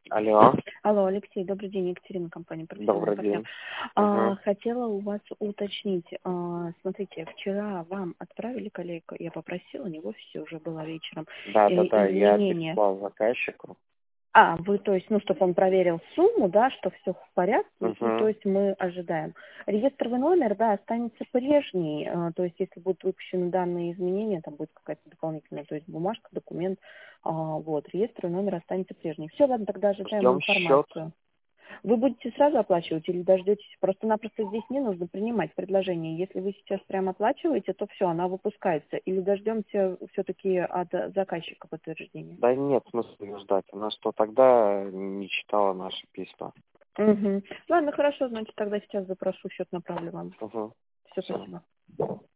Алло, Алло, Алексей, добрый день, Екатерина, компания «Профессиональный добрый партнер». день. Угу. Хотела у вас уточнить, смотрите, вчера вам отправили коллегу, я попросила, не в офисе, уже было вечером, Да, я изменения. переслал заказчику. Вы, то есть, чтобы он проверил сумму, да, что все в порядке, и, то Угу. есть, мы ожидаем. Реестровый номер, да, останется прежний, то есть, если будут выпущены данные изменения, там будет какая-то дополнительная, то есть, бумажка, документ, вот, реестровый номер останется прежний. Все, ладно, тогда ожидаем Ждем счет. информацию. Вы будете сразу оплачивать или дождетесь? Просто-напросто здесь не нужно принимать предложение. Если вы сейчас прямо оплачиваете, то все, она выпускается. Или дождемся все-таки от заказчика подтверждения? Да нет смысла ее ждать. Она что, тогда не читала наши письма. Угу. Ладно, хорошо, значит, тогда сейчас запрошу счет, направлю вам. Угу. Все, Все. спасибо.